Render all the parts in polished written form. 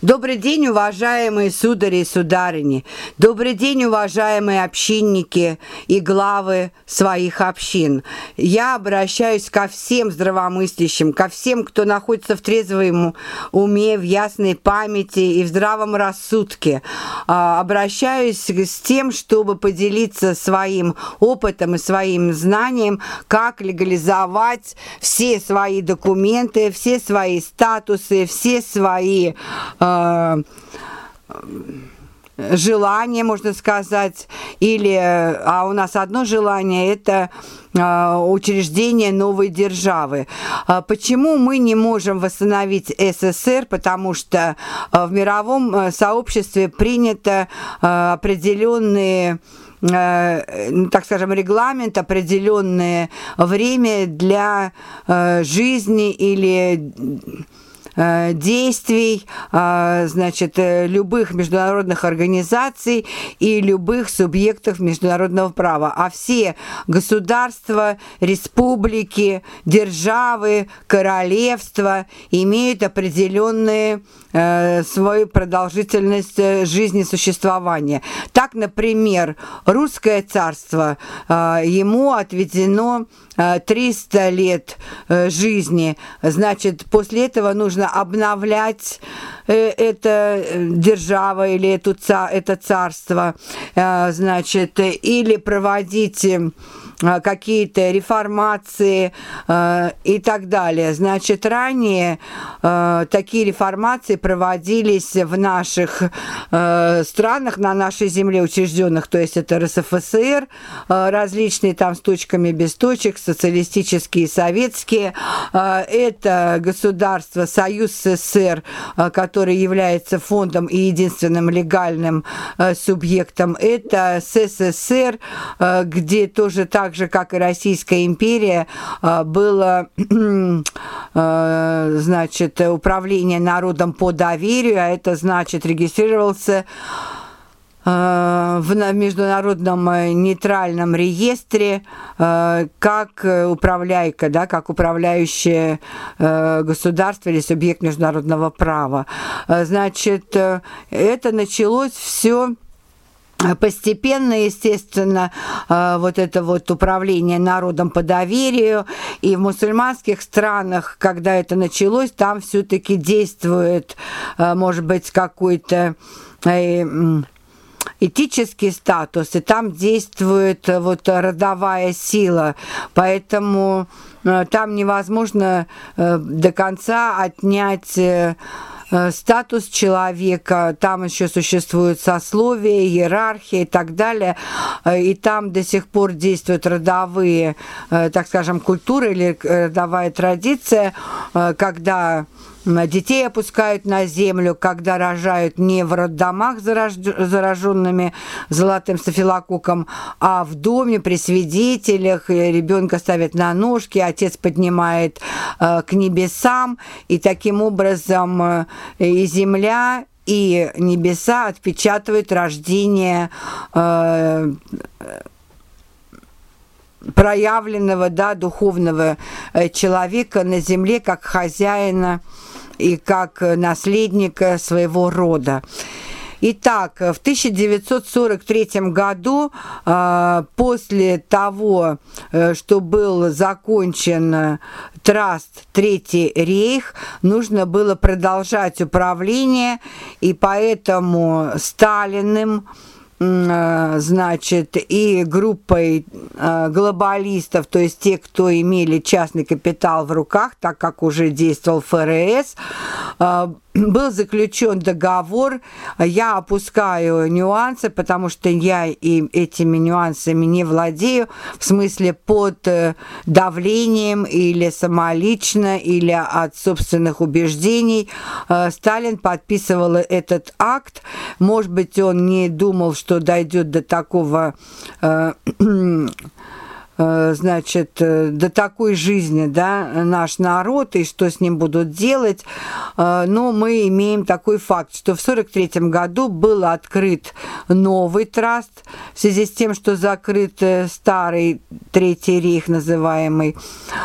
Добрый день, уважаемые судари и сударыни! Добрый день, уважаемые общинники и главы своих общин! Я обращаюсь ко всем здравомыслящим, ко всем, кто находится в трезвом уме, в ясной памяти и в здравом рассудке. Обращаюсь с тем, чтобы поделиться своим опытом и своим знанием, как легализовать все свои документы, все свои статусы, все свои желание, можно сказать, а у нас одно желание – это учреждение новой державы. Почему мы не можем восстановить СССР? Потому что в мировом сообществе принято определенные, так скажем, регламент, определенное время для жизни или действий, значит, любых международных организаций и любых субъектов международного права. А все государства, республики, державы, королевства имеют определенную свою продолжительность жизни существования. Так, например, Русское царство, ему отведено 300 лет жизни. Значит, после этого нужно обновлять это держава или это царство, значит, или проводить какие-то реформации и так далее. Значит, ранее такие реформации проводились в наших странах, на нашей земле учрежденных, то есть это РСФСР, различные там с точками, без точек, социалистические, советские. Это государство Союз СССР, который является фондом и единственным легальным субъектом. Это СССР, где тоже так же, как и Российская империя, было, значит, управление народом по доверию, а это значит регистрировался в международном нейтральном реестре как управляйка, да, как управляющее государство или субъект международного права. Значит, это началось все постепенно, естественно, вот это вот управление народом по доверию, и в мусульманских странах, когда это началось, там все-таки действует, может быть, какой-то этический статус, и там действует вот родовая сила, поэтому там невозможно до конца отнять статус человека, там еще существует сословие, иерархия и так далее, и там до сих пор действуют родовые, так скажем, культуры или родовая традиция, когда детей опускают на землю, когда рожают не в роддомах зараженными золотым стафилококком, а в доме при свидетелях, ребенка ставят на ножки, отец поднимает к небесам, и таким образом и земля, и небеса отпечатывают рождение проявленного, да, духовного человека на земле как хозяина и как наследника своего рода. Итак, в 1943 году, после того, что был закончен Траст Третий рейх, нужно было продолжать управление, и поэтому Сталиным, значит, и группой глобалистов, то есть те, кто имели частный капитал в руках, так как уже действовал ФРС, был заключен договор. Я опускаю нюансы, потому что я и этими нюансами не владею, в смысле под давлением или самолично, или от собственных убеждений. Сталин подписывал этот акт. Может быть, он не думал, что дойдет до такого, значит, до такой жизни, да, наш народ, и что с ним будут делать. Но мы имеем такой факт, что в 1943 году был открыт новый траст в связи с тем, что закрыт старый Третий рейх называемый,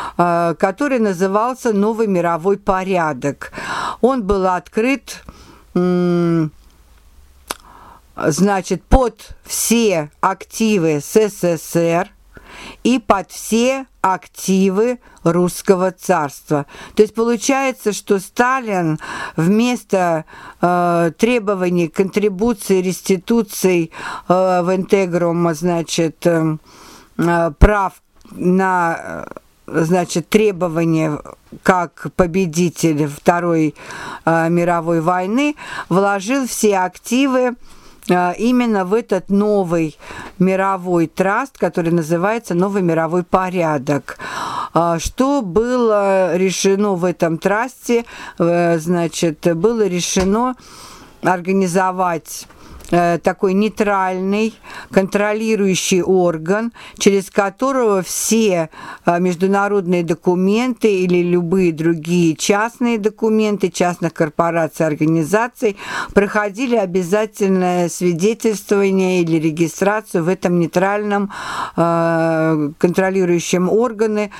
который назывался «Новый мировой порядок». Он был открыт значит, под все активы СССР и под все активы Русского царства. То есть получается, что Сталин вместо требований контрибуции, реституций в интегрум, значит, прав на, значит, требования как победитель Второй мировой войны, вложил все активы именно в этот новый мировой траст, который называется «Новый мировой порядок». Что было решено в этом трасте? Значит, было решено организовать такой нейтральный контролирующий орган, через которого все международные документы или любые другие частные документы частных корпораций, организаций проходили обязательное свидетельствование или регистрацию в этом нейтральном контролирующем органе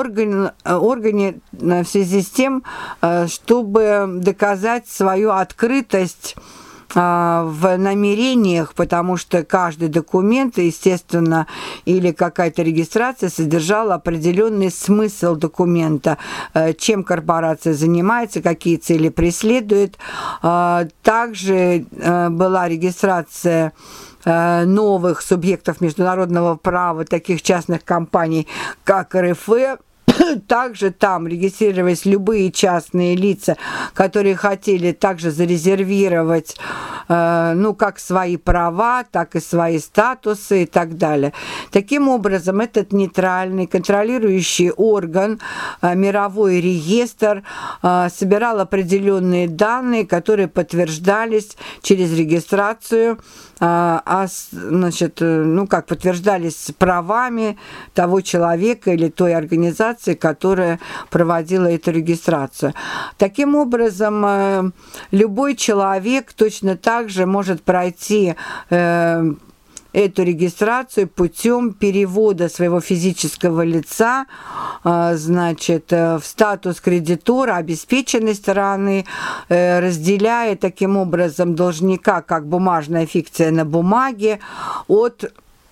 в связи с тем, чтобы доказать свою открытость в намерениях, потому что каждый документ, естественно, или какая-то регистрация содержала определенный смысл документа, чем корпорация занимается, какие цели преследует. Также была регистрация новых субъектов международного права, таких частных компаний, как РФ. Также там регистрировались любые частные лица, которые хотели также зарезервировать, ну, как свои права, так и свои статусы и так далее. Таким образом, этот нейтральный контролирующий орган, мировой реестр, собирал определенные данные, которые подтверждались через регистрацию, значит, ну, как подтверждались правами того человека или той организации, которая проводила эту регистрацию. Таким образом, любой человек точно так же может пройти эту регистрацию путем перевода своего физического лица, значит, в статус кредитора, обеспеченной стороны, разделяя таким образом должника, как бумажная фикция на бумаге, от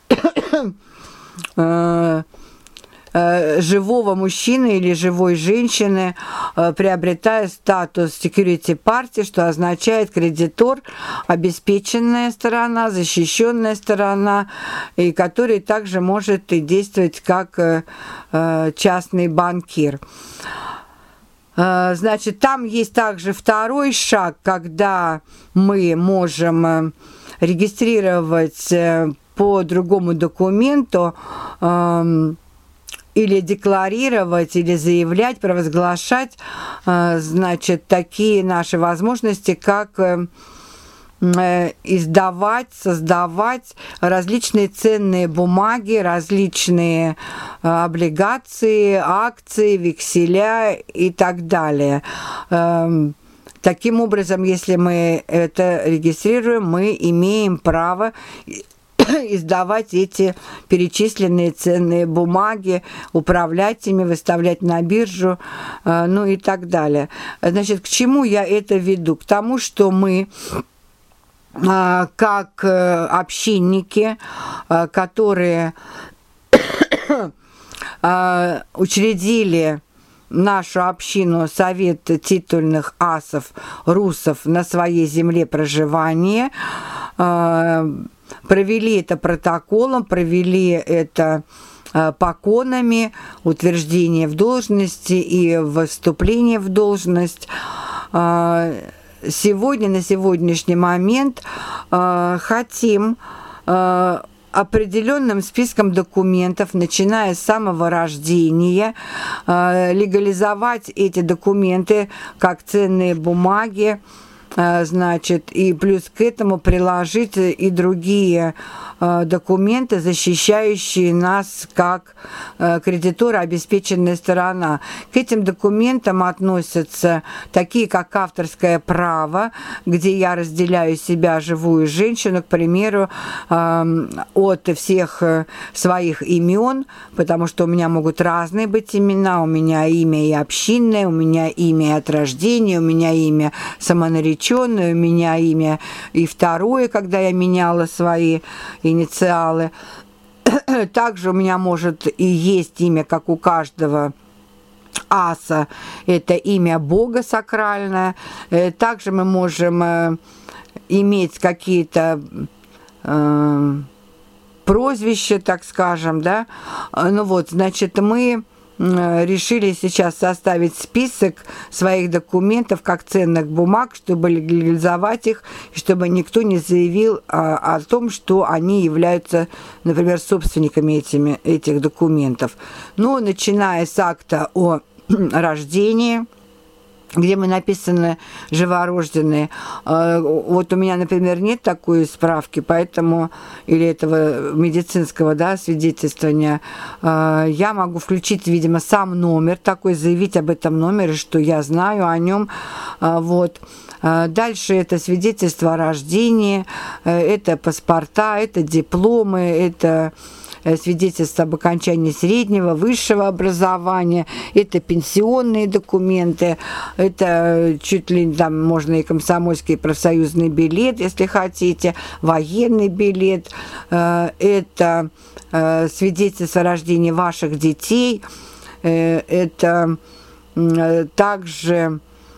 живого мужчины или живой женщины, приобретая статус security party, что означает кредитор, обеспеченная сторона, защищенная сторона, и который также может и действовать как частный банкир. Значит, там есть также второй шаг, когда мы можем регистрировать по другому документу, или декларировать, или заявлять, провозглашать, значит, такие наши возможности, как издавать, создавать различные ценные бумаги, различные облигации, акции, векселя и так далее. Таким образом, если мы это регистрируем, мы имеем право издавать эти перечисленные ценные бумаги, управлять ими, выставлять на биржу, ну и так далее. Значит, к чему я это веду? К тому, что мы, как общинники, которые учредили нашу общину Совет титульных асов русов на своей земле проживания, провели это протоколом, провели это поконами, утверждение в должности и вступление в должность. Сегодня, на сегодняшний момент, хотим определенным списком документов, начиная с самого рождения, легализовать эти документы как ценные бумаги, значит, и плюс к этому приложить и другие документы, защищающие нас как кредитора, обеспеченная сторона. К этим документам относятся такие, как авторское право, где я разделяю себя, живую женщину, к примеру, от всех своих имен, потому что у меня могут разные быть имена. У меня имя и общинное, у меня имя от рождения, у меня имя самонареченное, увеличенное у меня имя, и второе, когда я меняла свои инициалы. Также у меня может и есть имя, как у каждого аса, это имя Бога сакральное. Также мы можем иметь какие-то прозвища, так скажем, да. Ну вот, значит, мы решили сейчас составить список своих документов как ценных бумаг, чтобы легализовать их, чтобы никто не заявил о том, что они являются, например, собственниками этих документов. Но начиная с акта о рождении, где мы написаны живорожденные. Вот у меня, например, нет такой справки, поэтому, или этого медицинского, да, свидетельствования, я могу включить, видимо, сам номер, такой заявить об этом номере, что я знаю о нем. Вот. Дальше это свидетельство о рождении, это паспорта, это дипломы, это свидетельство об окончании среднего, высшего образования, это пенсионные документы, это чуть ли там можно и комсомольский, и профсоюзный билет, если хотите, военный билет, это свидетельство о рождении ваших детей, это также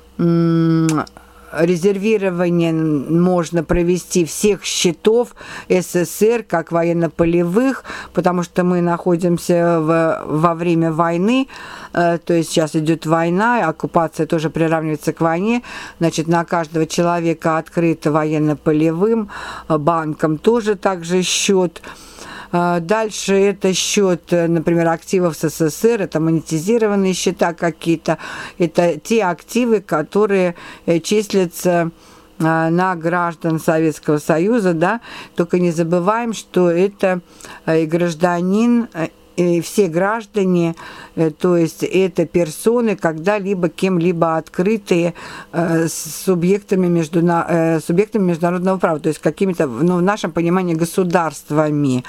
резервирование можно провести всех счетов СССР, как военно-полевых, потому что мы находимся во время войны, то есть сейчас идет война, оккупация тоже приравнивается к войне, значит, на каждого человека открыто военно-полевым, банком тоже также счет. Дальше это счет, например, активов СССР, это монетизированные счета какие-то, это те активы, которые числятся на граждан Советского Союза, да, только не забываем, что это и гражданин, и все граждане, то есть это персоны, когда-либо кем-либо открытые субъектами международного права, то есть какими-то, ну, в нашем понимании, государствами.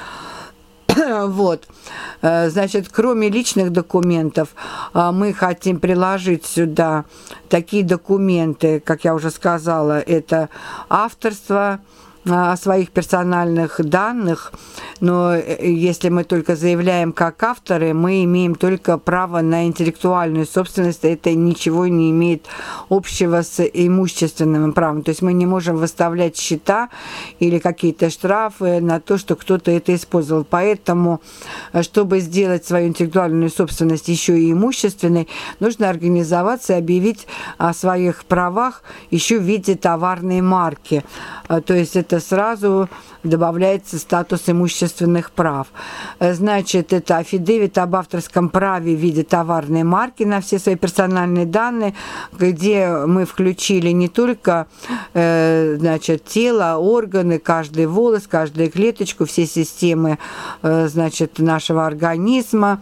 Вот, значит, кроме личных документов, мы хотим приложить сюда такие документы, как я уже сказала, это авторство о своих персональных данных, но если мы только заявляем как авторы, мы имеем только право на интеллектуальную собственность, это ничего не имеет общего с имущественным правом, то есть мы не можем выставлять счета или какие-то штрафы на то, что кто-то это использовал, поэтому, чтобы сделать свою интеллектуальную собственность еще и имущественной, нужно организоваться и объявить о своих правах еще в виде товарной марки, то есть это сразу добавляется статус имущественных прав. Значит, это афидевит об авторском праве в виде товарной марки на все свои персональные данные, где мы включили не только значит, тело, органы, каждый волос, каждую клеточку, все системы значит, нашего организма,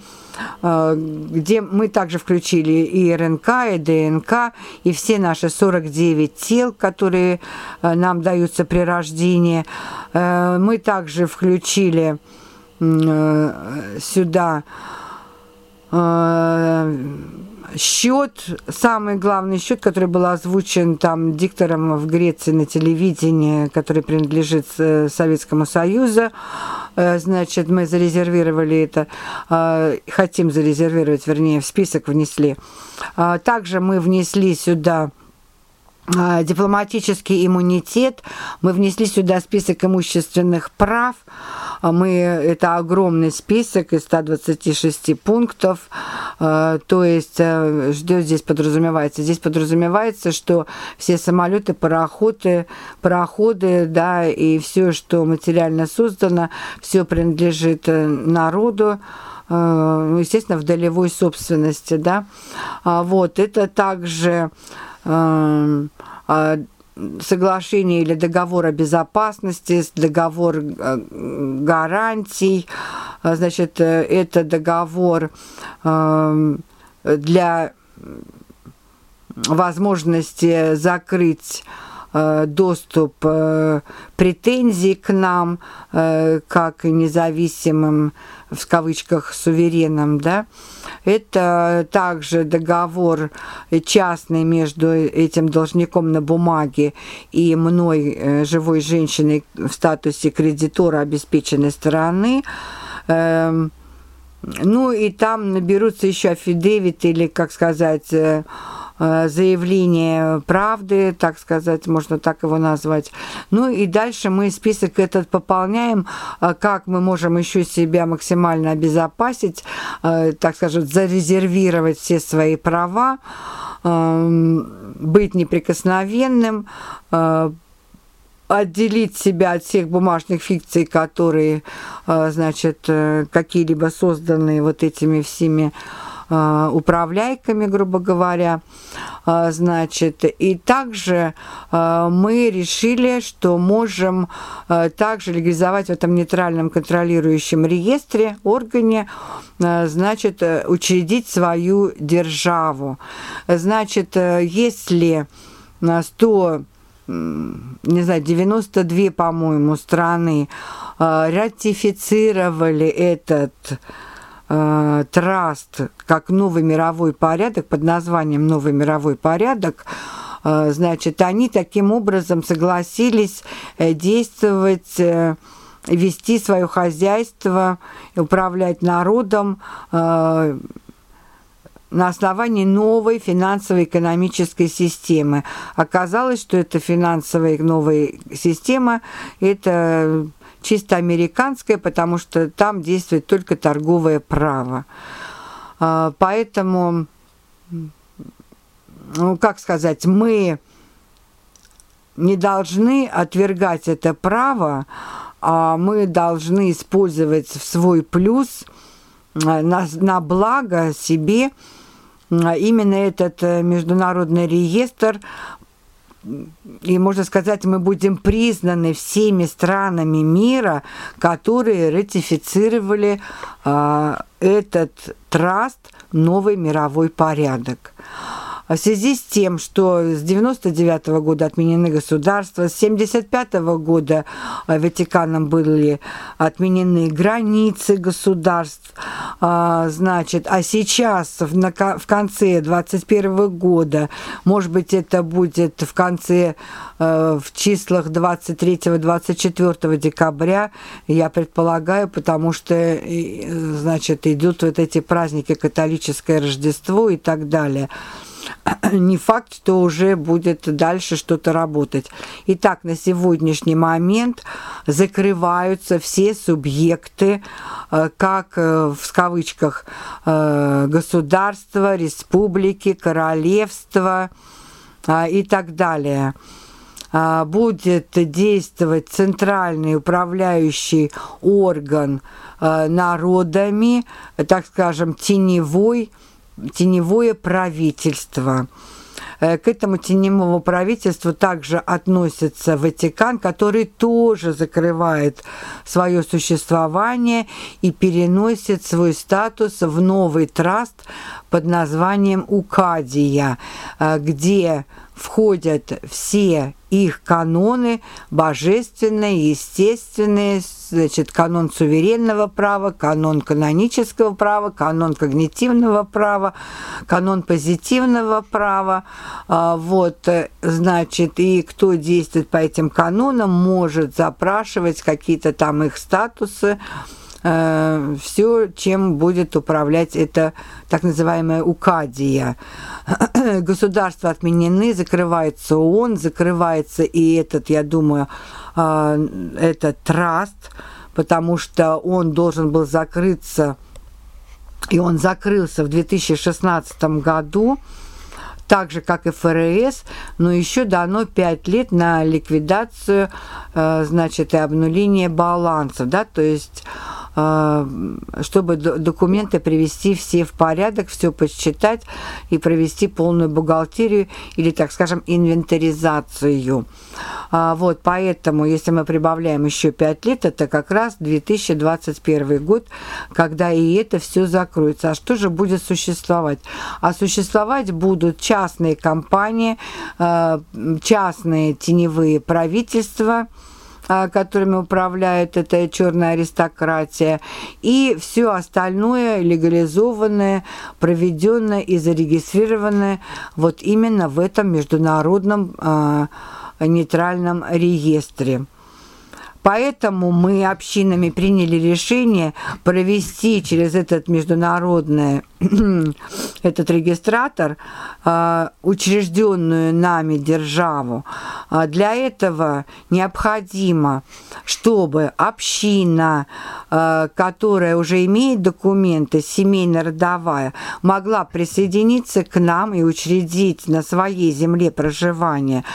где мы также включили и РНК, и ДНК, и все наши 49 тел, которые нам даются при рождении. Мы также включили сюда счет, самый главный счет, который был озвучен там диктором в Греции на телевидении, который принадлежит Советскому Союзу. Значит, мы зарезервировали это, хотим зарезервировать, вернее, в список внесли. Также мы внесли сюда дипломатический иммунитет, мы внесли сюда список имущественных прав, это огромный список из 126 пунктов, то есть что здесь подразумевается? Здесь подразумевается, что все самолеты, пароходы, да, и все, что материально создано, все принадлежит народу, естественно, в долевой собственности, да. Вот, это также соглашение или договор о безопасности, договор гарантий, значит, это договор для возможности закрыть доступ претензий к нам, как независимым, в кавычках, суверенам, да. Это также договор частный между этим должником на бумаге и мной, живой женщиной в статусе кредитора обеспеченной стороны. Ну и там наберутся еще аффидевиты или, как сказать, заявление правды, так сказать, можно так его назвать. Ну и дальше мы список этот пополняем, как мы можем еще себя максимально обезопасить, так скажем, зарезервировать все свои права, быть неприкосновенным, отделить себя от всех бумажных фикций, которые, значит, какие-либо созданные вот этими всеми управляйками, грубо говоря, значит, и также мы решили, что можем также легализовать в этом нейтральном контролирующем реестре, органе, значит, учредить свою державу. Значит, если 92, по-моему, страны ратифицировали этот траст как новый мировой порядок, под названием «Новый мировой порядок», значит, они таким образом согласились действовать, вести свое хозяйство, управлять народом на основании новой финансово-экономической системы. Оказалось, что эта финансовая новая система – это чисто американская, потому что там действует только торговое право. Поэтому, ну, как сказать, мы не должны отвергать это право, а мы должны использовать в свой плюс на благо себе именно этот международный реестр. И, можно сказать, мы будем признаны всеми странами мира, которые ратифицировали этот траст «Новый мировой порядок». В связи с тем, что с 1999 года отменены государства, с 1975 года Ватиканом были отменены границы государств, значит, а сейчас, в конце 2021 года, может быть, это будет в конце, в числах 23-24 декабря, я предполагаю, потому что, значит, идут вот эти праздники, католическое Рождество и так далее. Не факт, что уже будет дальше что-то работать. Итак, на сегодняшний момент закрываются все субъекты, как в кавычках государства, республики, королевства и так далее. Будет действовать центральный управляющий орган народами, так скажем, теневое правительство. К этому теневому правительству также относится Ватикан, который тоже закрывает свое существование и переносит свой статус в новый траст под названием Укадия, где входят все их каноны, божественные, естественные, значит, канон суверенного права, канон канонического права, канон когнитивного права, канон позитивного права. Вот, значит, и кто действует по этим канонам, может запрашивать какие-то там их статусы, все, чем будет управлять это так называемая Укадия. Государства отменены, закрывается ООН, закрывается и этот, я думаю, этот траст, потому что он должен был закрыться, и он закрылся в 2016 году, так же, как и ФРС, но еще дано 5 лет на ликвидацию, значит, и обнуление балансов, да, то есть чтобы документы привести все в порядок, все подсчитать и провести полную бухгалтерию или, так скажем, инвентаризацию. Вот, поэтому, если мы прибавляем еще 5 лет, это как раз 2021 год, когда и это все закроется. А что же будет существовать? А существовать будут частные компании, частные теневые правительства, которыми управляет эта черная аристократия, и все остальное легализованное, проведенное и зарегистрированное вот именно в этом международном нейтральном реестре. Поэтому мы общинами приняли решение провести через этот международный этот регистратор учрежденную нами державу. Для этого необходимо, чтобы община, которая уже имеет документы, семейно-родовая, могла присоединиться к нам и учредить на своей земле проживания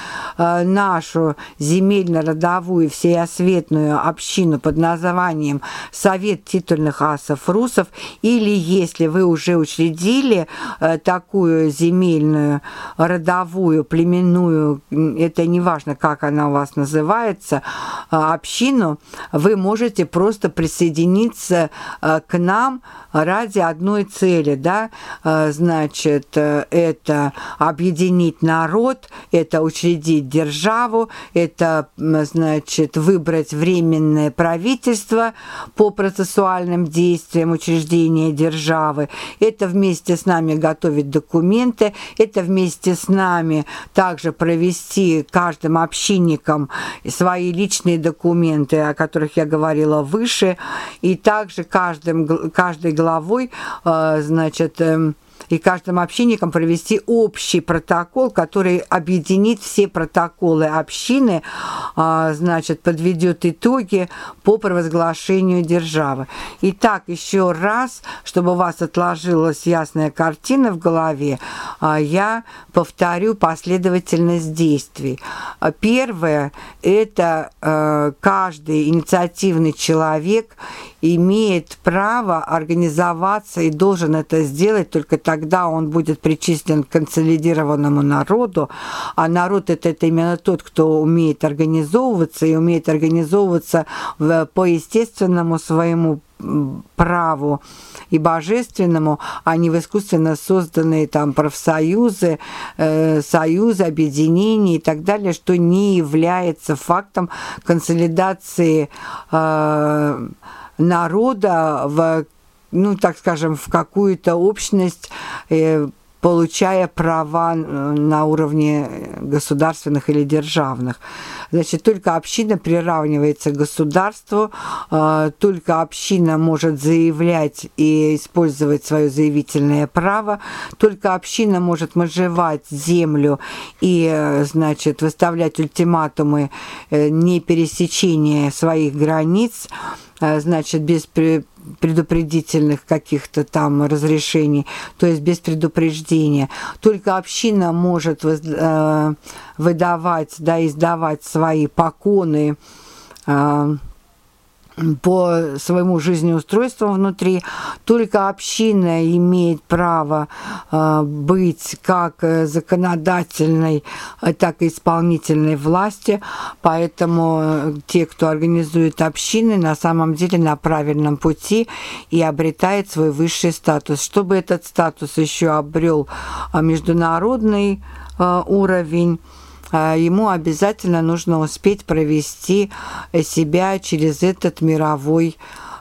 нашу земельно-родовую всеосветную общину под названием Совет титульных асов русов, или если вы уже учредили такую земельную, родовую, племенную, это не важно, как она у вас называется, общину, вы можете просто присоединиться к нам ради одной цели, да, значит, это объединить народ, это учредить державу, это, значит, выбрать временное правительство по процессуальным действиям учреждения державы, это вместе с нами готовить документы, это вместе с нами также провести каждым общинникам свои личные документы, о которых я говорила выше, и также каждой главой, значит, и каждым общинникам провести общий протокол, который объединит все протоколы общины, значит, подведет итоги по провозглашению державы. Итак, еще раз, чтобы у вас отложилась ясная картина в голове, я повторю последовательность действий. Первое – это каждый инициативный человек имеет право организоваться и должен это сделать, только тогда он будет причислен к консолидированному народу, а народ это именно тот, кто умеет организовываться и умеет организовываться по естественному своему праву и божественному, а не в искусственно созданные там профсоюзы, союзы, объединения и так далее, что не является фактом консолидации народа в, ну, так скажем, в какую-то общность, получая права на уровне государственных или державных. Значит, только община приравнивается к государству, только община может заявлять и использовать свое заявительное право, только община может межевать землю и, значит, выставлять ультиматумы непересечения своих границ, значит, без предупредительных каких-то там разрешений, то есть без предупреждения. Только община может выдавать, да, издавать свои поконы по своему жизнеустройству внутри. Только община имеет право быть как законодательной, так и исполнительной власти, поэтому те, кто организует общины, на самом деле на правильном пути и обретает свой высший статус. Чтобы этот статус еще обрел международный уровень, ему обязательно нужно успеть провести себя через этот мировой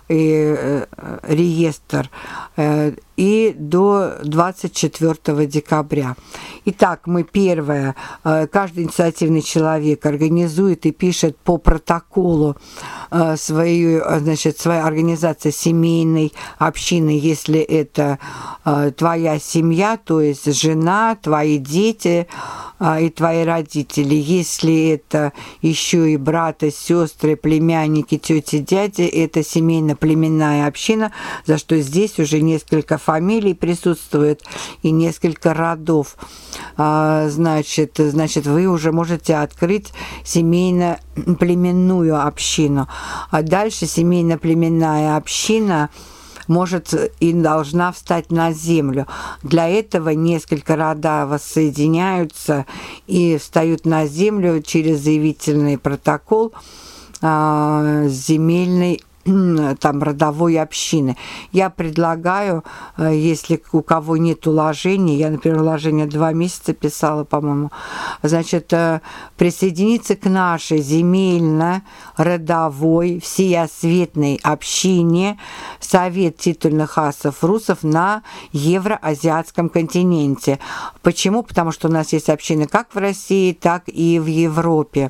реестр и до 24 декабря. Итак, мы первое, каждый инициативный человек организует и пишет по протоколу свою, значит, своей организации семейной общины, если это твоя семья, то есть жена, твои дети и твои родители. Если это еще и брат, и сестры, племянники, тети, дяди, это семейно-племенная община, за что здесь уже несколько фамилий присутствует и несколько родов. Значит, вы уже можете открыть семейно-племенную общину. А дальше семейно-племенная община может и должна встать на землю. Для этого несколько рода воссоединяются и встают на землю через заявительный протокол земельной там родовой общины. Я предлагаю, если у кого нет уложения, я, например, уложение 2 месяца писала, по-моему, значит, присоединиться к нашей земельно-родовой всеосветной общине Совет титульных асов русов на Евроазиатском континенте. Почему? Потому что у нас есть общины как в России, так и в Европе.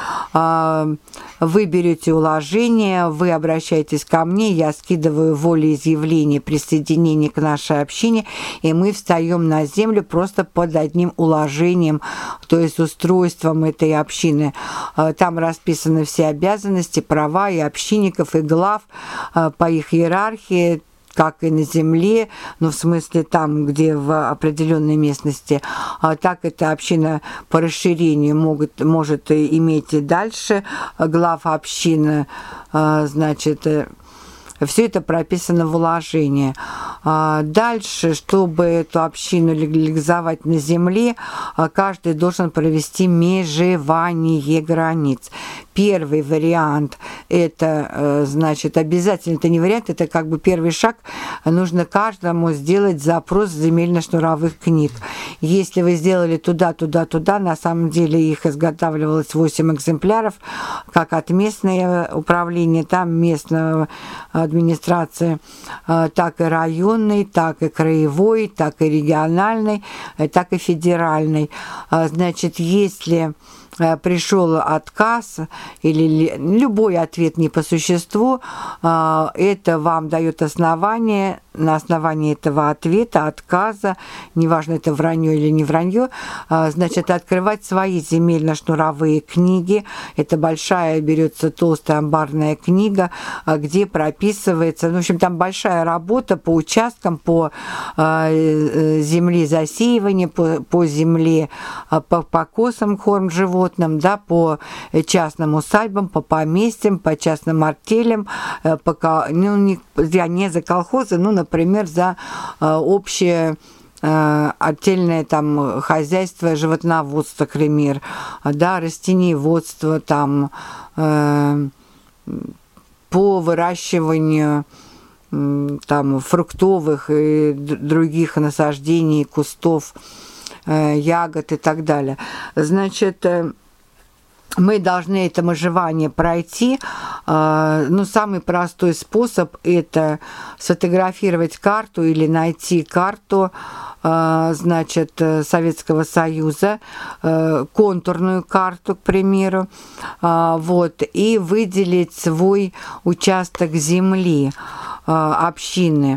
Вы берете уложение, вы обращаетесь ко мне, я скидываю волеизъявление присоединения к нашей общине, и мы встаем на землю просто под одним уложением, то есть устройством этой общины. Там расписаны все обязанности, права и общинников, и глав по их иерархии, как и на земле, ну, в смысле там, где в определенной местности, так эта община по расширению может иметь и дальше глав общины, значит, все это прописано в уложении. Дальше, чтобы эту общину легализовать на земле, каждый должен провести межевание границ. Первый вариант – это, значит, обязательно, это не вариант, это как бы первый шаг. Нужно каждому сделать запрос земельно-шнуровых книг. Если вы сделали туда, на самом деле их изготавливалось 8 экземпляров, как от местного управления, там местного администрации, так и районной, так и краевой, так и региональной, так и федеральной. Значит, если пришел отказ или любой ответ не по существу, это вам дает основание, на основании этого ответа, отказа, неважно, это вранье или не вранье, значит, открывать свои земельно-шнуровые книги. Это большая, берется толстая амбарная книга, где прописывается, ну, в общем, там большая работа по участкам, по земле засеивания, по земле, по покосам, корм животным, да, по частным усадьбам, по поместьям, по частным артелям, не за колхозы, ну, например, за общее отдельное там хозяйство, животноводство, к примеру, да, растениеводство, там, по выращиванию там фруктовых и других насаждений, кустов, ягод и так далее. Значит, мы должны это межевание пройти. Ну, самый простой способ – это сфотографировать карту или найти карту, значит, Советского Союза, контурную карту, к примеру, вот, и выделить свой участок земли общины.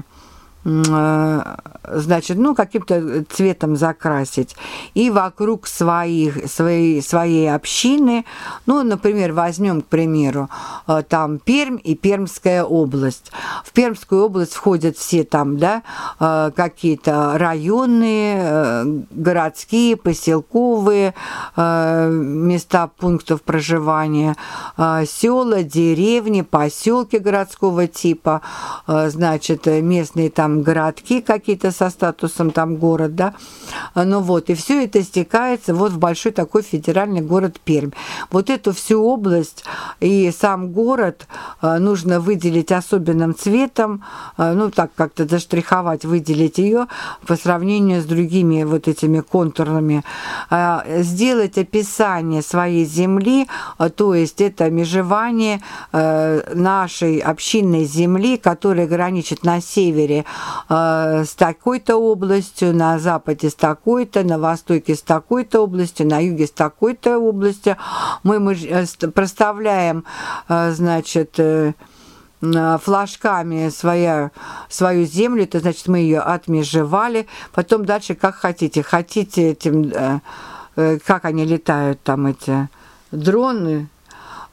Значит, ну, каким-то цветом закрасить. И вокруг своей общины, ну, например, возьмем, к примеру, там Пермь и Пермская область. В Пермскую область входят все там, да, какие-то районные, городские, поселковые места пунктов проживания, села, деревни, поселки городского типа, значит, местные там городки какие-то со статусом там город, да, ну вот, и все это стекается вот в большой такой федеральный город Пермь. Вот эту всю область и сам город нужно выделить особенным цветом, ну так как-то заштриховать, выделить ее по сравнению с другими вот этими контурными, сделать описание своей земли, то есть это межевание нашей общинной земли, которая граничит на севере с такой-то областью, на западе с такой-то, на востоке с такой-то областью, на юге с такой-то областью. Мы проставляем, значит, флажками свою землю, это значит, мы ее отмежевали. Потом дальше как хотите. Хотите этим, как они летают там, эти дроны,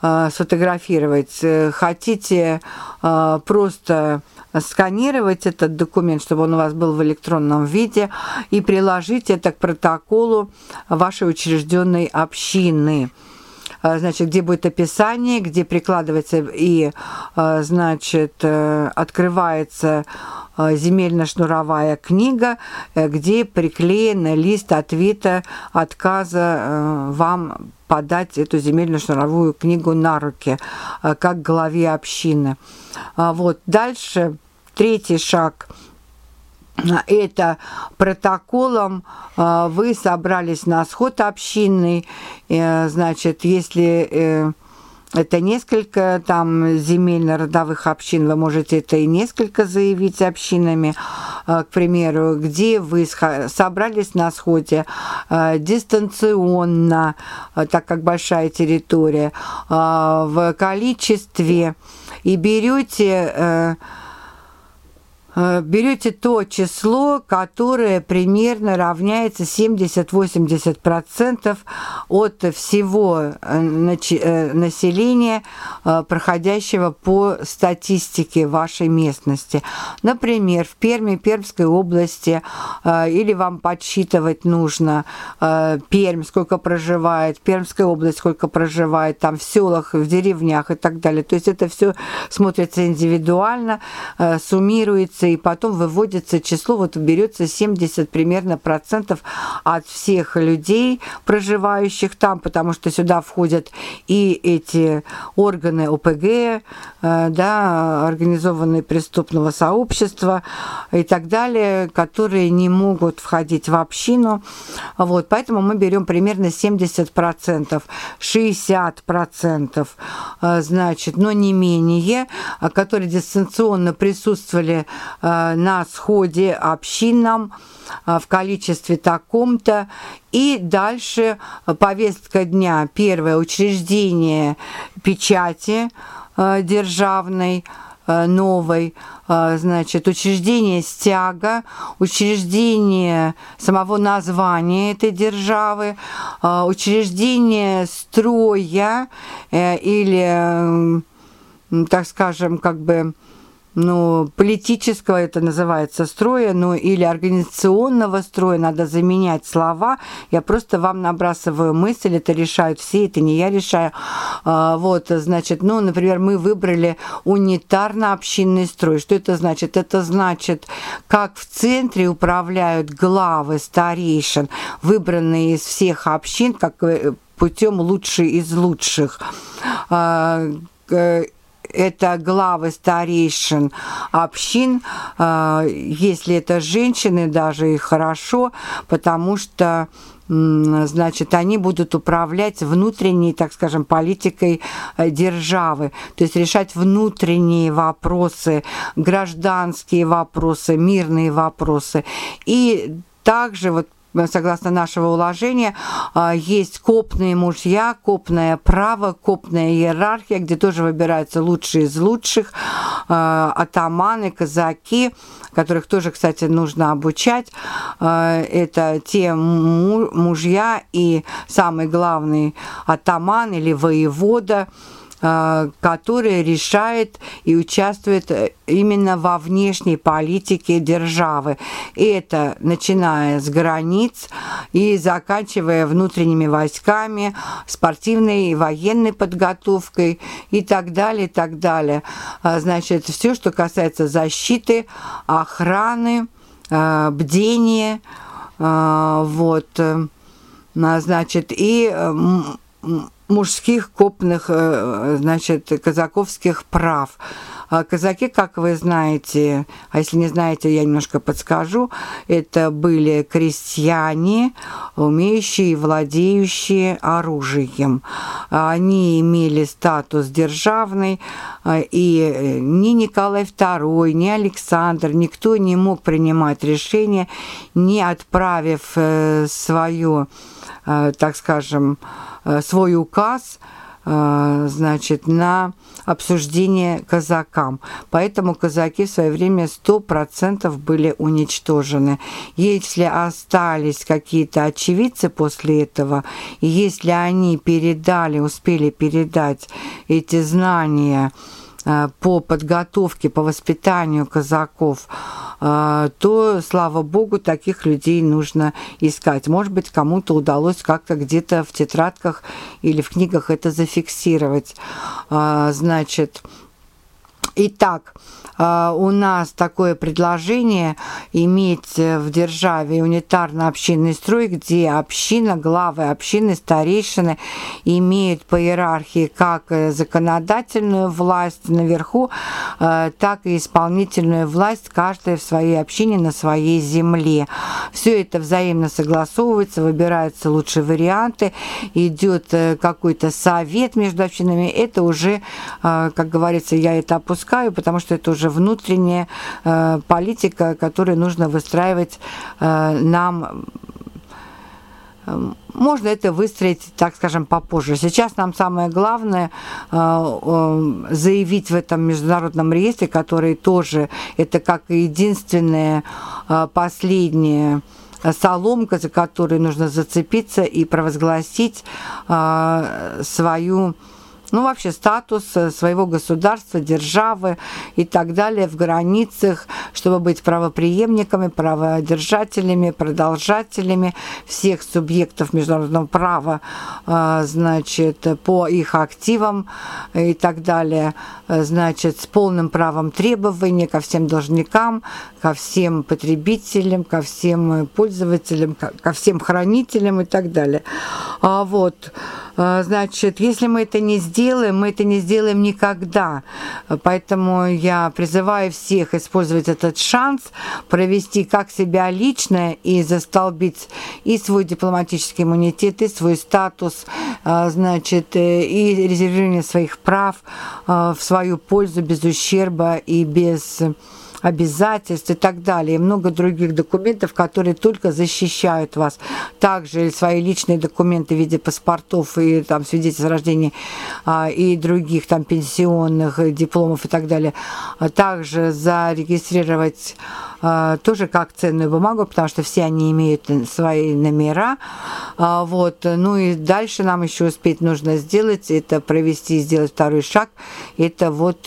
сфотографировать. Хотите просто сканировать этот документ, чтобы он у вас был в электронном виде, и приложить это к протоколу вашей учрежденной общины. Значит, где будет описание, где прикладывается и, значит, открывается земельно-шнуровая книга, где приклеен лист ответа, отказа вам подать эту земельно-шнуровую книгу на руки, как главе общины. Вот. Дальше, третий шаг. Это протоколом вы собрались на сход общинный, значит, если это несколько там земельно-родовых общин, вы можете это и несколько заявить общинами, к примеру, где вы собрались на сходе дистанционно, так как большая территория, в количестве, и берете то число, которое примерно равняется 70-80% от всего населения, проходящего по статистике вашей местности. Например, в Пермской области, или вам подсчитывать нужно Пермь, сколько проживает, Пермская область, сколько проживает, там в селах, в деревнях и так далее. То есть это все смотрится индивидуально, суммируется, и потом выводится число, вот берется 70 примерно процентов от всех людей, проживающих там, потому что сюда входят и эти органы ОПГ, да, организованные преступного сообщества и так далее, которые не могут входить в общину. Вот, поэтому мы берем примерно 70%, 60%, значит, но не менее, которые дистанционно присутствовали на сходе общинном в количестве таком-то. И дальше повестка дня. Первое — учреждение печати державной, новой, значит, учреждение стяга, учреждение самого названия этой державы, учреждение строя или, так скажем, как бы, ну, политического это называется строя, ну, или организационного строя, надо заменять слова. Я просто вам набрасываю мысль, это решают все, это не я решаю. Вот, значит, ну, например, мы выбрали унитарно-общинный строй. Что это значит? Это значит, как в центре управляют главы старейшин, выбранные из всех общин, как путем лучший из лучших. Это главы старейшин общин, если это женщины, даже и хорошо, потому что, значит, они будут управлять внутренней, так скажем, политикой державы, то есть решать внутренние вопросы, гражданские вопросы, мирные вопросы. И также вот, согласно нашего уложения, есть копные мужья, копное право, копная иерархия, где тоже выбираются лучшие из лучших, атаманы, казаки, которых тоже, кстати, нужно обучать. Это те мужья и самый главный атаман или воевода, который решает и участвует именно во внешней политике державы. И это начиная с границ и заканчивая внутренними войсками, спортивной и военной подготовкой и так далее, и так далее. Значит, все, что касается защиты, охраны, бдения, вот, значит, и мужских копных, значит, казаковских прав. Казаки, как вы знаете, а если не знаете, я немножко подскажу, это были крестьяне, умеющие и владеющие оружием. Они имели статус державный, и ни Николай II, ни Александр, никто не мог принимать решение, не отправив свое, так скажем, свой указ значит, на обсуждение казакам. Поэтому казаки в свое время 100% были уничтожены. Если остались какие-то очевидцы после этого, и если они успели передать эти знания по подготовке, по воспитанию казаков, то, слава богу, таких людей нужно искать. Может быть, кому-то удалось как-то где-то в тетрадках или в книгах это зафиксировать. Значит, итак, у нас такое предложение иметь в державе унитарно-общинный строй, где община, главы общины, старейшины имеют по иерархии как законодательную власть наверху, так и исполнительную власть, каждая в своей общине, на своей земле. Все это взаимно согласовывается, выбираются лучшие варианты, идет какой-то совет между общинами. Это уже, как говорится, я это опускаю, потому что это уже внутренняя политика, которую нужно выстраивать нам. Можно это выстроить, так скажем, попозже. Сейчас нам самое главное заявить в этом международном реестре, который тоже, это как единственная последняя соломка, за которую нужно зацепиться и провозгласить свою, вообще статус своего государства, державы и так далее в границах, чтобы быть правопреемниками, праводержателями, продолжателями всех субъектов международного права, значит, по их активам и так далее, значит, с полным правом требования ко всем должникам, ко всем потребителям, ко всем пользователям, ко всем хранителям и так далее. Значит, если мы это не сделаем никогда. Поэтому я призываю всех использовать этот шанс, провести как себя лично и застолбить и свой дипломатический иммунитет, и свой статус, значит, и резервирование своих прав в свою пользу без ущерба и без обязательств и так далее, и много других документов, которые только защищают вас. Также свои личные документы в виде паспортов и там свидетельств о рождении и других там пенсионных дипломов и так далее. Также зарегистрировать тоже как ценную бумагу, потому что все они имеют свои номера. Ну и дальше нам еще успеть нужно сделать, это провести, сделать второй шаг, это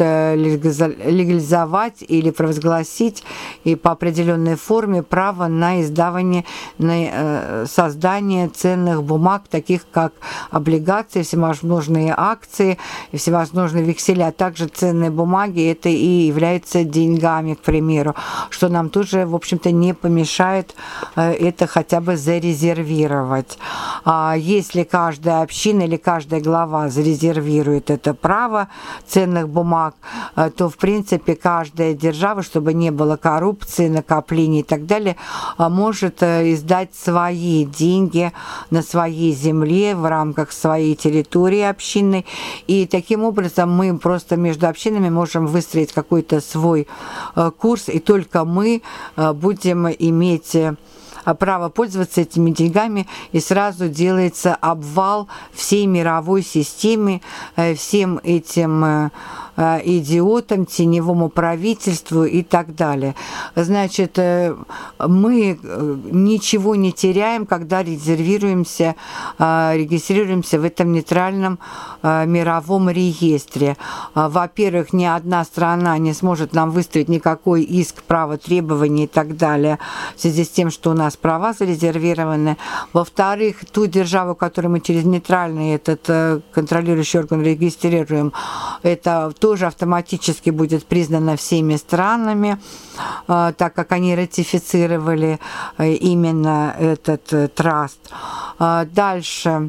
легализовать или провозгласить и по определенной форме право на издавание, на создание ценных бумаг, таких как облигации, всевозможные акции, всевозможные векселя, а также ценные бумаги, это и являются деньгами, к примеру, что нам тоже, в общем-то, не помешает это хотя бы зарезервировать. Если каждая община или каждая глава зарезервирует это право ценных бумаг, то, в принципе, каждая держава, чтобы не было коррупции, накоплений и так далее, может издать свои деньги на своей земле в рамках своей территории общинной. И таким образом мы просто между общинами можем выстроить какой-то свой курс, и только мы будем иметь право пользоваться этими деньгами, и сразу делается обвал всей мировой системе, всем этим идиотам, теневому правительству и так далее. Значит, мы ничего не теряем, когда регистрируемся в этом нейтральном мировом реестре. Во-первых, ни одна страна не сможет нам выставить никакой иск, право, требования и так далее в связи с тем, что у нас права зарезервированы. Во-вторых, ту державу, которую мы через нейтральный этот контролирующий орган регистрируем, это тоже автоматически будет признано всеми странами, так как они ратифицировали именно этот траст. Дальше.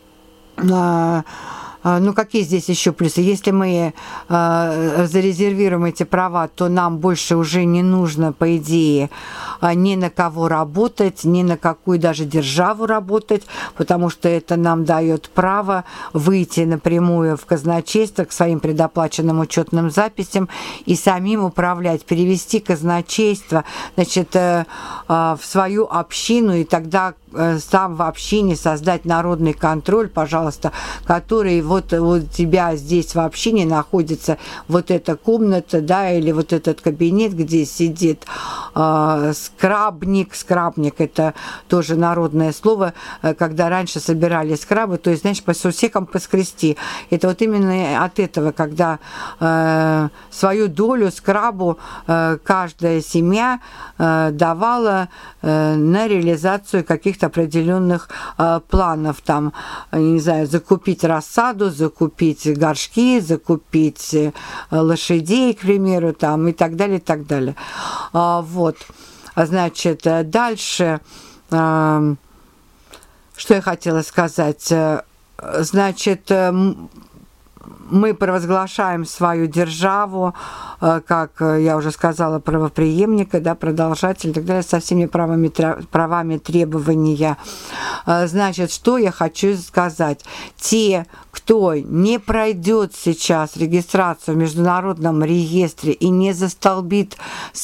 Какие здесь еще плюсы? Если мы зарезервируем эти права, то нам больше уже не нужно, по идее, ни на кого работать, ни на какую даже державу работать, потому что это нам дает право выйти напрямую в казначейство к своим предоплаченным учетным записям и самим управлять, перевести казначейство, значит, в свою общину, и тогда сам в общине создать народный контроль, пожалуйста, который вот у тебя здесь в общине находится вот эта комната, да, или вот этот кабинет, где сидит скрабник. Скрабник – это тоже народное слово, когда раньше собирали скрабы, то есть, знаешь, по сусекам поскрести. Это вот именно от этого, когда свою долю скрабу каждая семья давала на реализацию каких-то определенных планов, там, не знаю, закупить рассаду, закупить горшки, закупить лошадей, к примеру, там, и так далее, и так далее. Вот. Значит, дальше, что я хотела сказать, значит, мы провозглашаем свою державу, как я уже сказала, правопреемника, да, продолжатель и так далее, со всеми правами требования. Значит, что я хочу сказать? Те, кто не пройдет сейчас регистрацию в международном реестре и не застолбит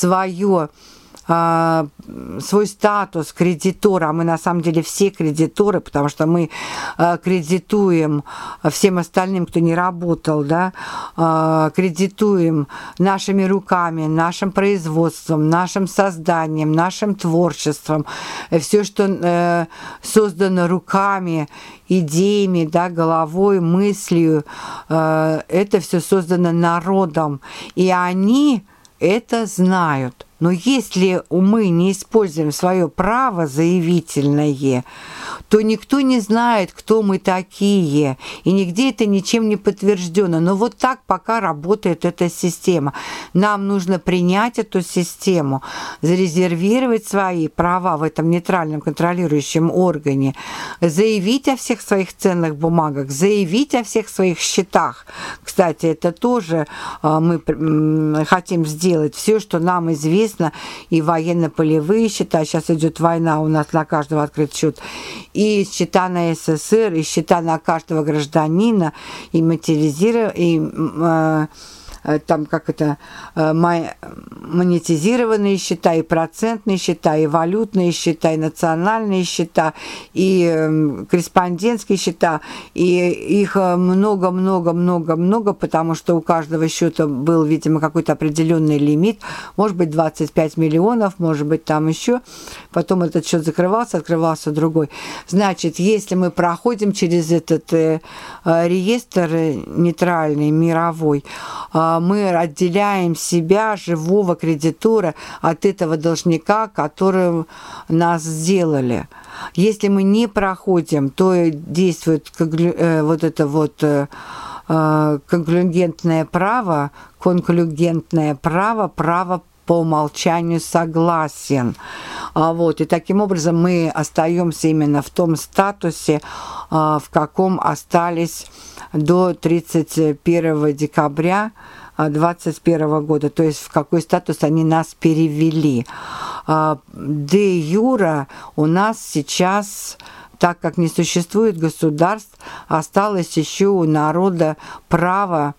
свой статус кредитора, а мы на самом деле все кредиторы, потому что мы кредитуем всем остальным, кто не работал, да, кредитуем нашими руками, нашим производством, нашим созданием, нашим творчеством, все, что создано руками, идеями, да, головой, мыслью, это все создано народом, и они это знают. Но если мы не используем свое право заявительное, то никто не знает, кто мы такие, и нигде это ничем не подтверждено. Но вот так пока работает эта система. Нам нужно принять эту систему, зарезервировать свои права в этом нейтральном контролирующем органе, заявить о всех своих ценных бумагах, заявить о всех своих счетах. Кстати, это тоже мы хотим сделать. Все, что нам известно, и военно-полевые счета, сейчас идет война, у нас на каждого открыт счет, и счета на СССР, и счета на каждого гражданина, и там как это, монетизированные счета, и процентные счета, и валютные счета, и национальные счета, и корреспондентские счета, и их много-много-много-много, потому что у каждого счета был, видимо, какой-то определенный лимит, может быть, 25 миллионов, может быть, там еще. Потом этот счет закрывался, открывался другой. Значит, если мы проходим через этот реестр нейтральный, мировой, мы отделяем себя, живого кредитора, от этого должника, которым нас сделали. Если мы не проходим, то действует вот это вот конклюгентное право, право по умолчанию согласен. Вот. И таким образом мы остаемся именно в том статусе, в каком остались до 31 декабря 2021 года, то есть в какой статус они нас перевели. Де юра у нас сейчас, так как не существует государств, осталось еще у народа право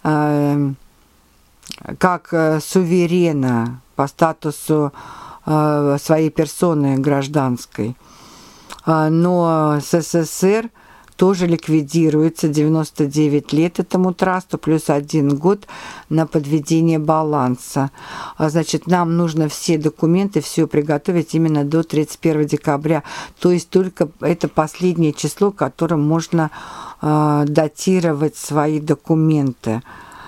как суверена по статусу своей персоны гражданской. Но СССР тоже ликвидируется, 99 лет этому трасту, плюс 1 год на подведение баланса. Значит, нам нужно все документы, все приготовить именно до 31 декабря. То есть только это последнее число, которым можно датировать свои документы.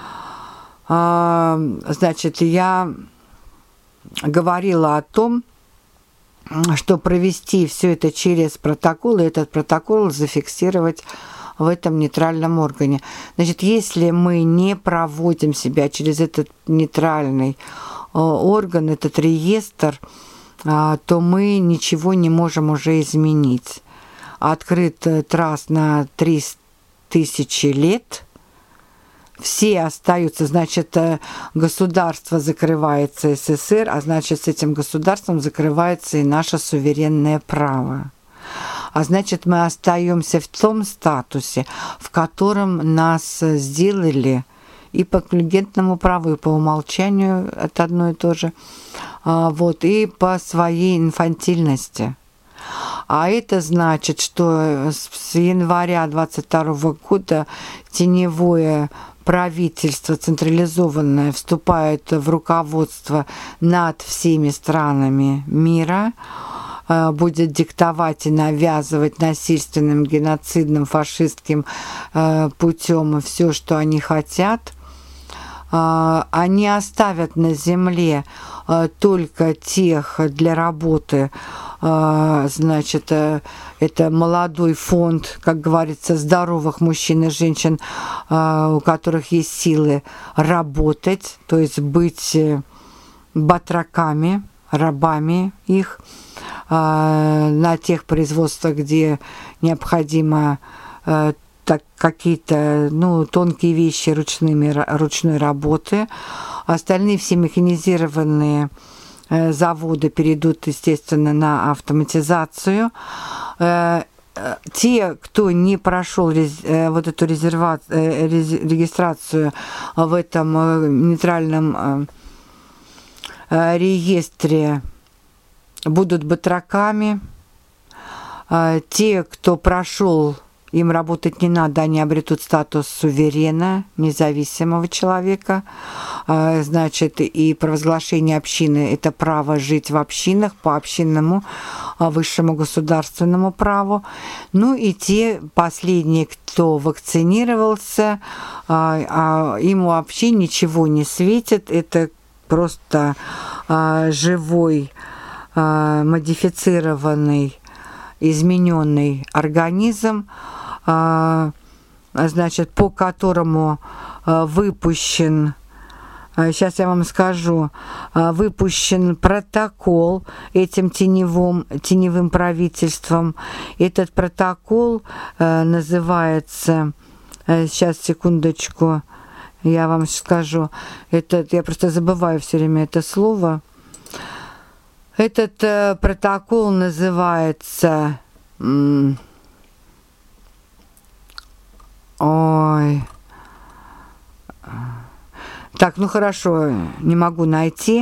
Значит, я говорила о том, что провести все это через протокол, и этот протокол зафиксировать в этом нейтральном органе. Значит, если мы не проводим себя через этот нейтральный орган, этот реестр, то мы ничего не можем уже изменить. Открыт траст на 3000 лет. Все остаются, значит, государство закрывается СССР, а значит, с этим государством закрывается и наше суверенное право. А значит, мы остаемся в том статусе, в котором нас сделали и по конклюгентному праву, и по умолчанию, это одно и то же, вот, и по своей инфантильности. А это значит, что с января 2022 года теневое правительство централизованное вступает в руководство над всеми странами мира, будет диктовать и навязывать насильственным, геноцидным, фашистским путем все, что они хотят. Они оставят на земле только тех для работы, значит, это молодой фонд, как говорится, здоровых мужчин и женщин, у которых есть силы работать, то есть быть батраками, рабами их на тех производствах, где необходимо какие-то тонкие вещи ручной работы. Остальные все механизированные заводы перейдут, естественно, на автоматизацию. Те, кто не прошел вот эту регистрацию в этом нейтральном реестре, будут батраками. Те, кто прошел, им работать не надо, они обретут статус суверена, независимого человека. Значит, и провозглашение общины – это право жить в общинах по общинному высшему государственному праву. Ну и те последние, кто вакцинировался, им вообще ничего не светит. Это просто живой, модифицированный, измененный организм, значит, по которому выпущен, сейчас я вам скажу, выпущен протокол этим теневым правительством. Этот протокол называется, сейчас, секундочку, я вам скажу, я просто забываю все время это слово. Этот протокол называется... Ой. Так, хорошо, не могу найти.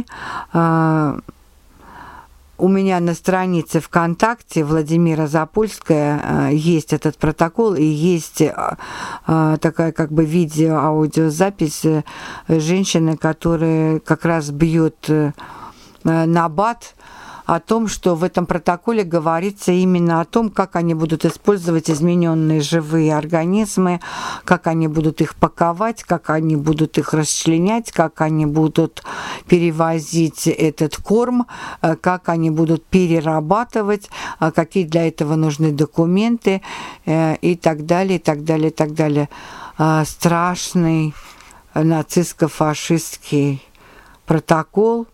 У меня на странице ВКонтакте Владимира Запольская есть этот протокол, и есть такая как бы видео-аудиозапись женщины, которая как раз бьет набат о том, что в этом протоколе говорится именно о том, как они будут использовать измененные живые организмы, как они будут их паковать, как они будут их расчленять, как они будут перевозить этот корм, как они будут перерабатывать, какие для этого нужны документы и так далее, и так далее, и так далее. Страшный нацистско-фашистский протокол,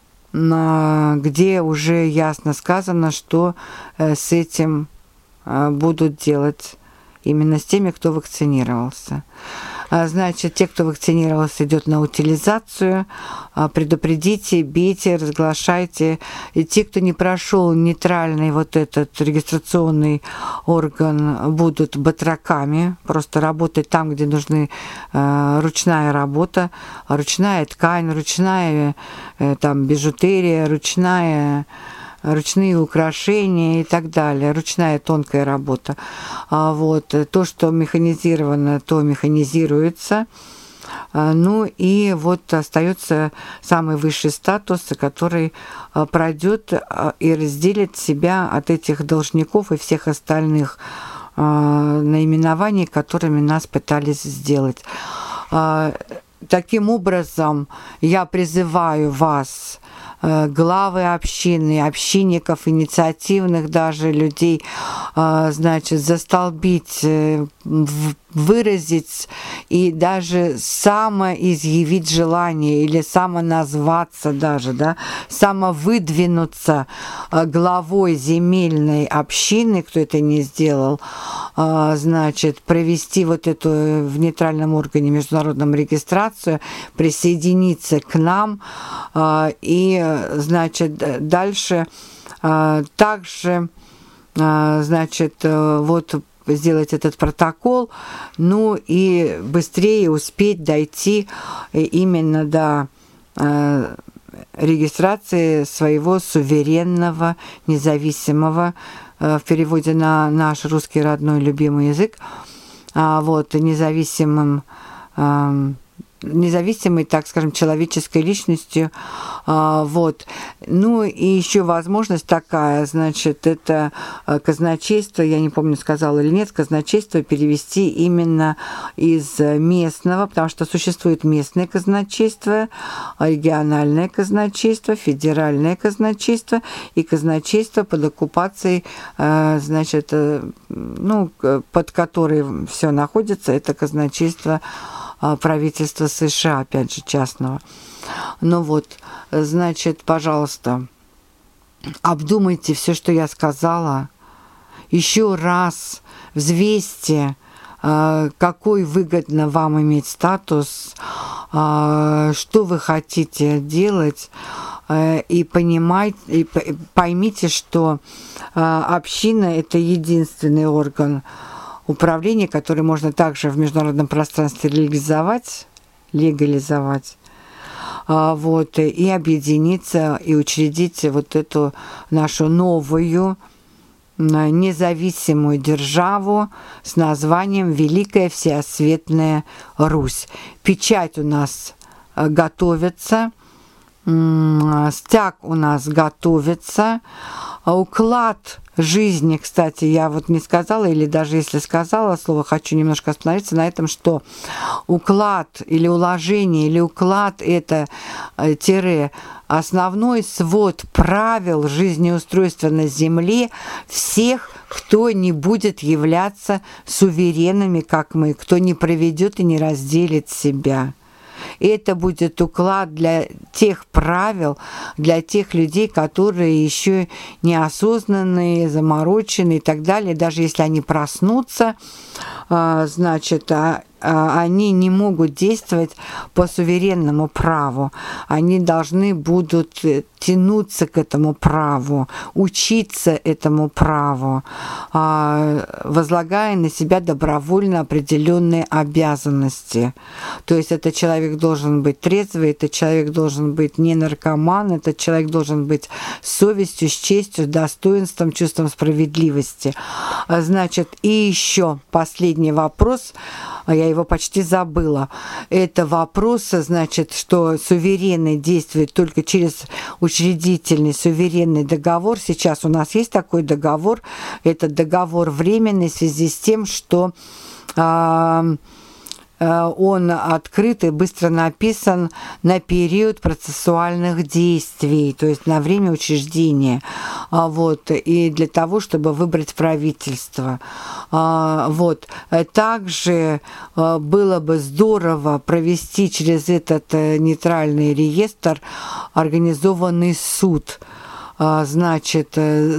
где уже ясно сказано, что с этим будут делать именно с теми, кто вакцинировался. Значит, те, кто вакцинировался, идет на утилизацию. Предупредите, бейте, разглашайте. И те, кто не прошел нейтральный вот этот регистрационный орган, будут батраками, просто работать там, где нужны ручная работа, ручная ткань, ручная там бижутерия, ручные украшения и так далее, ручная тонкая работа. Вот. То, что механизировано, то механизируется. Ну и вот остается самый высший статус, который пройдет и разделит себя от этих должников и всех остальных наименований, которыми нас пытались сделать. Таким образом, я призываю вас, главы общины, общинников, инициативных даже людей, значит, застолбить, выразить и даже самоизъявить желание или самоназваться даже, да, самовыдвинуться главой земельной общины, кто это не сделал, значит, провести вот эту в нейтральном органе международном регистрацию, присоединиться к нам и, значит, дальше также, значит, вот сделать этот протокол, ну и быстрее успеть дойти именно до регистрации своего суверенного, независимого в переводе на наш русский родной любимый язык, вот, независимой, так скажем, человеческой личностью. Вот. Ну и еще возможность такая, значит, это казначейство, я не помню, сказала или нет, казначейство перевести именно из местного, потому что существует местное казначейство, региональное казначейство, федеральное казначейство и казначейство под оккупацией, значит, ну, под которой все находится, это казначейство правительства США, опять же, частного. Ну вот, значит, пожалуйста, обдумайте все, что я сказала, еще раз взвесьте, какой выгодно вам иметь статус, что вы хотите делать, и поймите, что община – это единственный орган управления, который можно также в международном пространстве легализовать, вот, и объединиться, и учредить вот эту нашу новую независимую державу с названием Великая Всеосветная Русь. Печать у нас готовится, стяг у нас готовится, уклад жизни, кстати, я вот не сказала, или даже если сказала слово, хочу немножко остановиться на этом, что уклад или уложение, или уклад – это основной свод правил жизнеустройства на Земле всех, кто не будет являться суверенными, как мы, кто не проведет и не разделит себя. Это будет уклад для тех правил, для тех людей, которые еще неосознанные, замороченные и так далее. Даже если они проснутся, значит, они не могут действовать по суверенному праву. Они должны будут тянуться к этому праву, учиться этому праву, возлагая на себя добровольно определенные обязанности. То есть этот человек должен быть трезвый, этот человек должен быть не наркоман, этот человек должен быть с совестью, с честью, с достоинством, чувством справедливости. Значит, и еще последний вопрос, я его почти забыла. Это вопрос, значит, что суверенный действует только через учредительный суверенный договор. Сейчас у нас есть такой договор. Это договор временный в связи с тем, что он открыт и быстро написан на период процессуальных действий, то есть на время учреждения, вот, и для того, чтобы выбрать правительство. Вот. Также было бы здорово провести через этот нейтральный реестр организованный суд. Значит,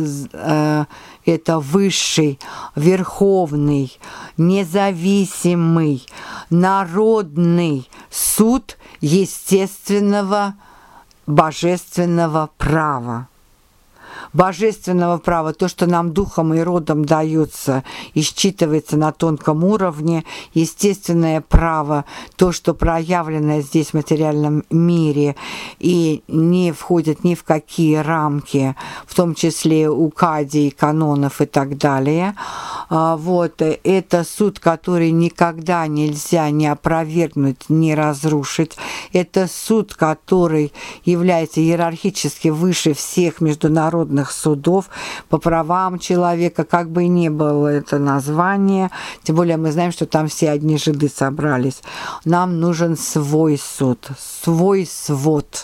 это высший, верховный, независимый, народный суд естественного, божественного права. Божественного права, то, что нам духом и родом дается и считывается на тонком уровне, естественное право, то, что проявлено здесь в материальном мире и не входит ни в какие рамки, в том числе укадий, канонов и так далее. Вот, это суд, который никогда нельзя ни опровергнуть, ни разрушить. Это суд, который является иерархически выше всех международных судов по правам человека, как бы и ни было это название, тем более мы знаем, что там все одни жиды собрались. Нам нужен свой суд, свой свод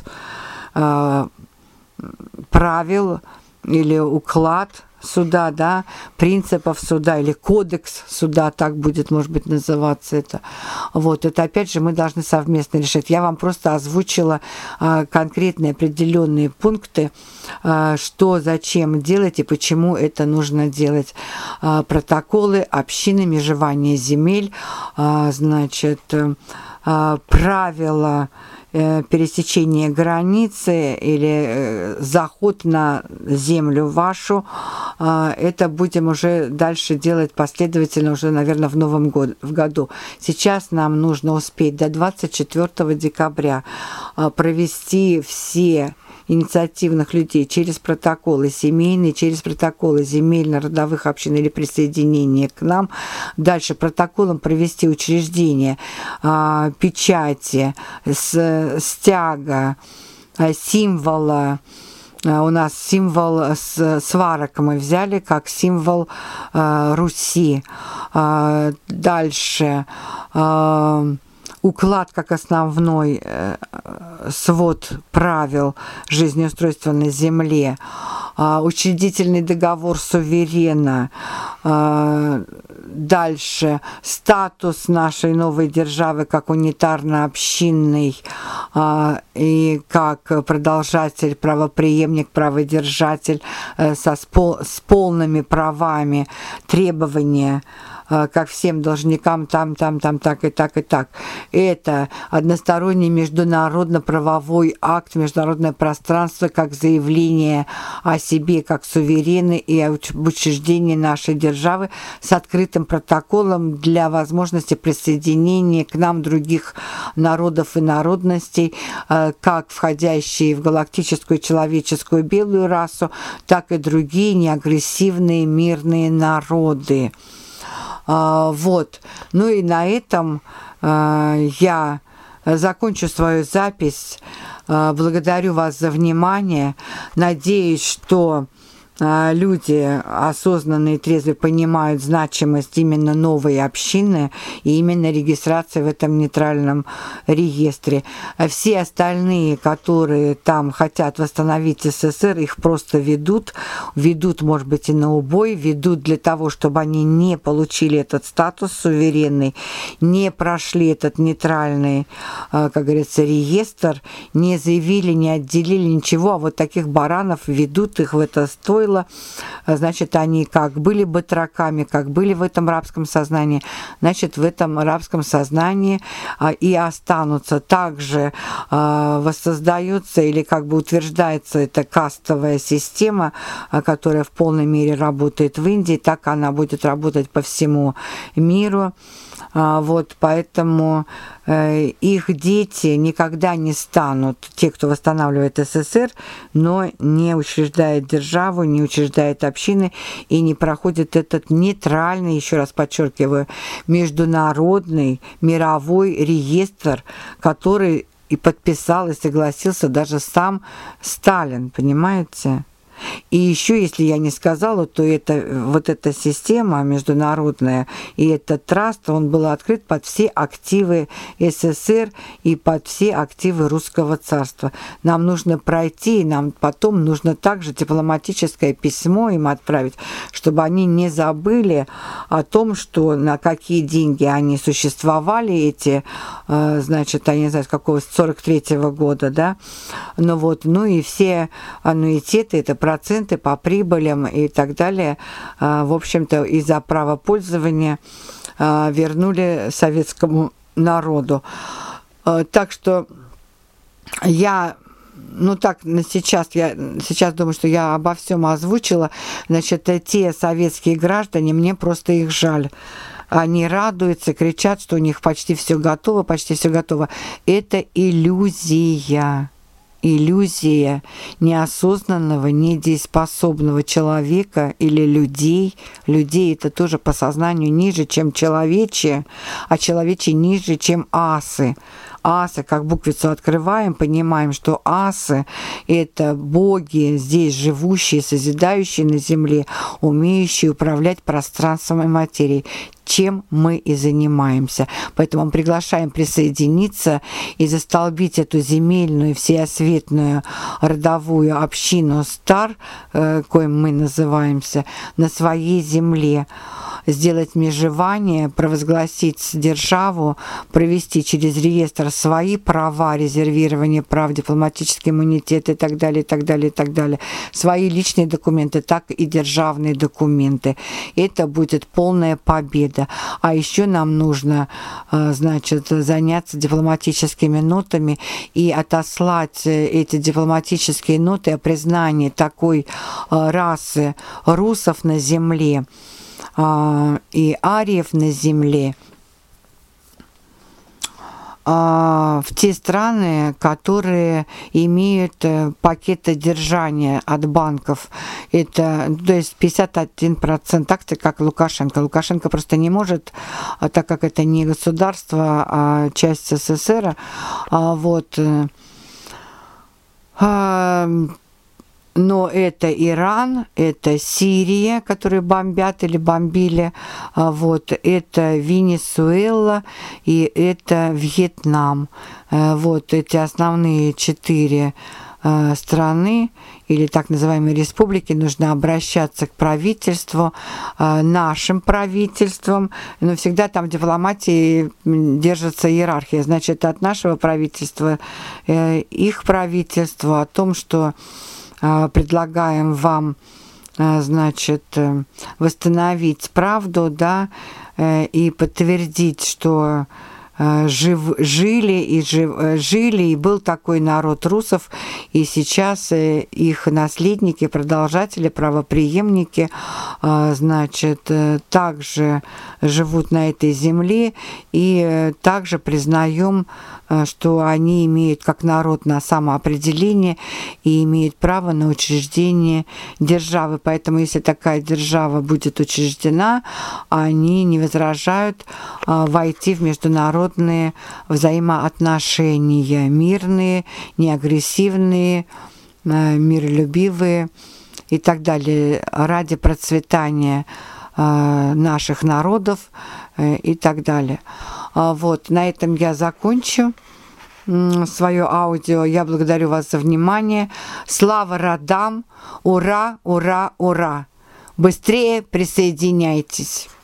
правил или уклад суда, да, принципов суда или кодекс суда, так будет, может быть, называться это. Вот, это опять же мы должны совместно решать. Я вам просто озвучила конкретные определенные пункты, что, зачем делать и почему это нужно делать. Протоколы общины межевания земель, значит, правила пересечения границы или заход на землю вашу, это будем уже дальше делать последовательно, уже, наверное, в новом году. Сейчас нам нужно успеть до 24 декабря провести все инициативных людей через протоколы семейные, через протоколы земельно-родовых общин или присоединения к нам. Дальше протоколом провести учреждение, печати, стяга, символа. У нас символ сварок мы взяли как символ Руси. Дальше уклад как основной свод правил жизнеустройства на земле, учредительный договор суверена, дальше статус нашей новой державы как унитарно-общинный и как продолжатель, правопреемник, праводержатель с полными правами, требования как всем должникам там, так и так, и так. Это односторонний международно-правовой акт, международное пространство, как заявление о себе, как суверены и об учреждении нашей державы с открытым протоколом для возможности присоединения к нам других народов и народностей, как входящие в галактическую человеческую белую расу, так и другие неагрессивные мирные народы. Вот. Ну и на этом я закончу свою запись. Благодарю вас за внимание. Надеюсь, что люди осознанные и трезвые понимают значимость именно новой общины и именно регистрации в этом нейтральном реестре. Все остальные, которые там хотят восстановить СССР, их просто ведут, может быть, и на убой, ведут для того, чтобы они не получили этот статус суверенный, не прошли этот нейтральный, как говорится, реестр, не заявили, не отделили ничего, а вот таких баранов ведут их в это стойло. Значит, они как были батраками, как были в этом рабском сознании, значит, в этом рабском сознании и останутся. Также воссоздается или как бы утверждается эта кастовая система, которая в полной мере работает в Индии, так она будет работать по всему миру. Вот, поэтому их дети никогда не станут, те, кто восстанавливает СССР, но не учреждает державу, не учреждает общины и не проходит этот нейтральный, еще раз подчеркиваю, международный мировой реестр, который и подписал, и согласился даже сам Сталин, понимаете? И еще, если я не сказала, то это, вот эта система международная и этот траст, он был открыт под все активы СССР и под все активы Русского царства. Нам нужно пройти, и нам потом нужно также дипломатическое письмо им отправить, чтобы они не забыли о том, что на какие деньги они существовали, эти, значит, я не знаю, с какого, с 43-го года, да, ну вот, ну и все аннуитеты, это проценты по прибылям и так далее, в общем-то, из-за права пользования вернули советскому народу. Так что я, ну так, я сейчас думаю, что я обо всем озвучила. Значит, те советские граждане, мне просто их жаль. Они радуются, кричат, что у них почти все готово, почти все готово. Это иллюзия. Иллюзия неосознанного, недееспособного человека или людей. Людей это тоже по сознанию ниже, чем человечье, а человечье ниже, чем асы. Асы, как буквицу открываем, понимаем, что асы – это боги, здесь живущие, созидающие на земле, умеющие управлять пространством и материей, чем мы и занимаемся. Поэтому мы приглашаем присоединиться и застолбить эту земельную, всеосветную родовую общину Стар, коим мы называемся, на своей земле. Сделать межевание, провозгласить державу, провести через реестр свои права, резервирование прав, дипломатический иммунитет и так далее, и так далее, и так далее. Свои личные документы, так и державные документы. Это будет полная победа. А еще нам нужно, значит, заняться дипломатическими нотами и отослать эти дипломатические ноты о признании такой расы русов на земле и ариев на земле в те страны, которые имеют пакетодержание от банков. Это, то есть 51% акций, как Лукашенко. Лукашенко просто не может, так как это не государство, а часть СССР, но это Иран, это Сирия, которые бомбят или бомбили, это Венесуэла и это Вьетнам. Вот эти основные 4 страны или так называемые республики. Нужно обращаться к правительству, нашим правительствам, но всегда там в дипломатии держится иерархия. Значит, от нашего правительства, их правительства, о том, что предлагаем вам, значит, восстановить правду, да, и подтвердить, что жили и был такой народ русов, и сейчас их наследники, продолжатели, правопреемники, значит, также живут на этой земле, и также признаем, что они имеют как народ на самоопределение и имеют право на учреждение державы. Поэтому, если такая держава будет учреждена, они не возражают войти в международные взаимоотношения, мирные, неагрессивные, миролюбивые и так далее, ради процветания наших народов и так далее. Вот, на этом я закончу свое аудио. Я благодарю вас за внимание. Слава родам! Ура, ура, ура! Быстрее присоединяйтесь!